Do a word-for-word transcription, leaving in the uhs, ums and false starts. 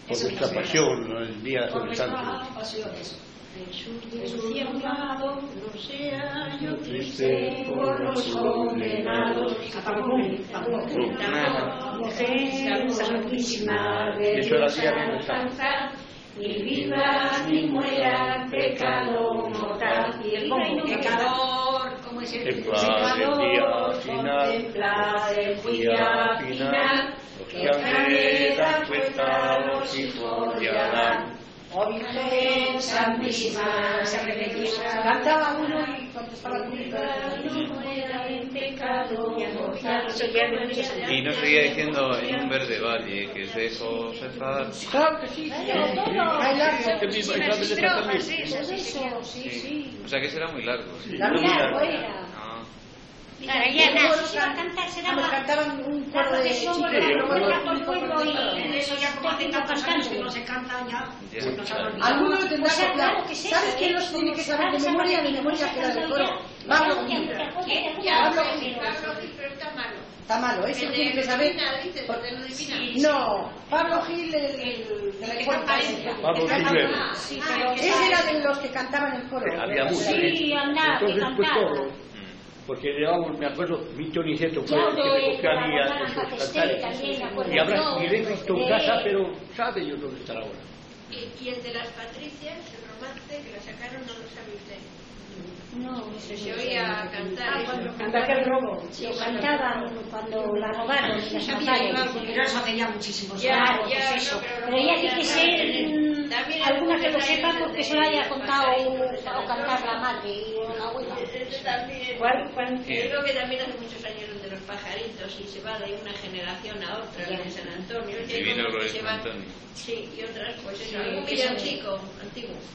por nuestra pasión, ¿no? El día por del santo. nuestra pasión, eso. Jesús llamado, no sea yo triste por los condenados. Mujer santísima de Eso era Dios día bien alcanzar, ni viva ni muera pecado mortal. Y el pecador, como es el pecador, contempla el día final, que otra dan cuenta los hijos de Adán. Oh Virgen Santísima, se repetía, cantaba uno y contestaba el público. No muera en pecado mortal. Y no seguía diciendo en un verde valle que os dejo cesar. Claro que sí, Sí, sí. O sea que será muy largo. Sí. La largo era. Claro, ya nació a cantar, será Nos cantaban un coro de chicos. y Eso ya como hace tantos años que no se canta ya. Alguno lo tendrá O sea, que claro hablar. que sí, ¿Sabes sí, quién los sí, tiene que sí, saber de sí, memoria? sí, De memoria sí, que era sí, del sí, coro. sí, Pablo sí, Gil. sí, Pablo sí, Gil. Pero está malo. Está malo, ese lo tiene que saber. No, Pablo Gil, el de la escuela. Pablo Gil. Sí, pero ese era de los que cantaban el coro. Había muchos. Sí, andaba, que Entonces, pues cantaba. todo. Porque llevábamos, me acuerdo, mi Toniceto fue Yo el que lo he recogía a mí a trabajado en esos Capestell, cantares. también, me acuerdo. Y habrá, Yo, y le he visto en casa, pero sabe yo dónde estará ahora. Y, y el de las Patricias, el romance que la sacaron, no lo sabe usted. No, Se, se oía cantar. eso. Canta que el robo. yo cantaba cuando la robaron y las mataron. Pero eso hace ya muchísimos años. Claro, Ya, pues no, eso. pero Pero ya no, tiene que ya, ser mm, también alguna que lo algunos sepa años porque de- se lo haya de contado pajarillos, o cantar la madre y la abuela. Este también. ¿Cuál? ¿Cuál? Yo creo que también hace muchos años de los pajaritos y se va de una generación a otra de San Antonio. Y vino Hay unos que Gloria se San van- Antonio. Sí, y otras, pues eso, Sí, algún que villancico antiguo.